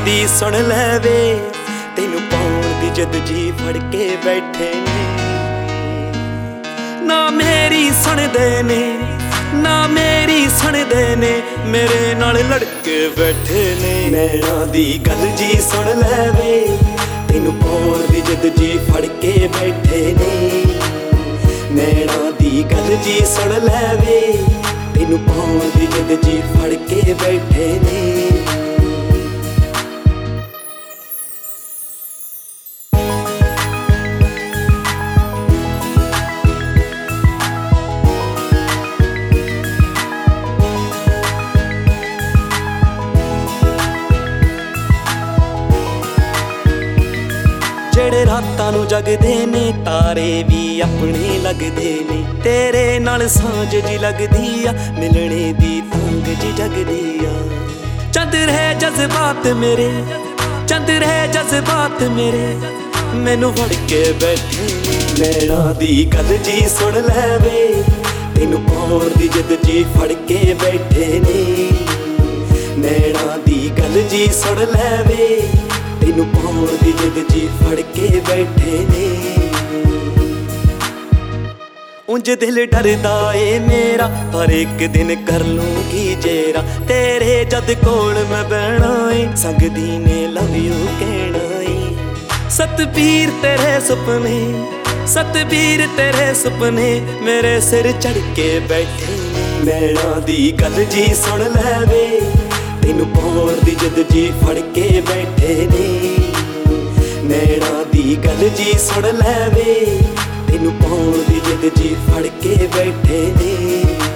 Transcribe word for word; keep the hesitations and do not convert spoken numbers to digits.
दी सुन लै वे तेनू पाउण दी जिद जी फड़ के बैठे ने। ना मेरी सुनदे ने ना मेरी सुनदे ने मेरे नाल लड़के बैठे ने। नैना दी गल जी सुन लै वे तेनू पाउण दी जिद जी फड़ के बैठे ने। नैना दी गल जी सुन लै वे तेनू पाउण दी जिद जी फड़ के बैठे ने। ਜਿਹੜੇ ਰਾਤਾਂ ਨੂੰ ਜਗਦੇ ਨੇ ਤਾਰੇ ਵੀ ਆਪਣੇ ਲੱਗਦੇ ਨੇ। ਤੇਰੇ ਨਾਲ ਸਾਂਝ ਜੀ ਲੱਗਦੀ ਆ ਮਿਲਣੇ ਦੀ ਤੰਗ ਜੀ ਜਗਦੀ ਆ। ਚੰਦ ਰਹੇ ਜਜ਼ਬਾਤ ਮੇਰੇ ਚੰਦ ਰਹੇ ਜਜ਼ਬਾਤ ਮੇਰੇ ਮੈਨੂੰ ਫੜ ਕੇ ਬੈਠੇ ਨੇ। ਨੈਣਾ ਦੀ ਗੱਲ ਜੀ ਸੁਣ ਲੈ ਵੇ ਤੈਨੂੰ ਪਾਉਣ ਦੀ ਜਿੱਦ ਜੀ ਫੜ ਕੇ ਬੈਠੇ ਨੇ। ਨੈਣਾ ਦੀ ਗੱਲ ਜੀ ਸੁਣ ਲੈ ਵੇ ਤੈਨੂੰ ਪਾਉਣ ਦੀ ਜਿੱਦ ਜੀ ਫੜ ਕੇ ਬੈਠੇ ਨੇ। ਉਂਝ ਦਿਲ ਡਰਦਾ ਏ ਮੇਰਾ ਪਰ ਇੱਕ ਦਿਨ ਕਰ ਲੂੰਗੀ ਜੇਰਾ। ਤੇਰੇ ਜਦ ਕੋਲ ਮੈਂ ਬਹਿਣਾ ਏ ਸੰਗਦੀ ਨੇ ਲਵ ਯੂ ਕਹਿਣਾ ਏ। ਸਤਬੀਰ ਤੇਰੇ ਸੁਪਨੇ ਸਤਬੀਰ ਤੇਰੇ ਸੁਪਨੇ ਮੇਰੇ ਸਿਰ ਚੜ ਕੇ ਬੈਠੇ ਨੇ। ਨੈਣਾ ਦੀ ਗੱਲ ਜੀ ਸੁਣ ਲੈ ਵੇ ਤੈਨੂੰ ਪਾਉਣ ਦੀ ਜਿੱਦ ਜੀ ਫੜ ਕੇ ਬੈਠੇ ਨੇ। ਨੈਣਾ ਦੀ ਗੱਲ ਜੀ ਸੁਣ ਲੈ ਵੇ ਤੈਨੂੰ ਪਾਉਣ ਦੀ ਜਿੱਦ ਜੀ ਫੜ ਕੇ ਬੈਠੇ ਨੇ।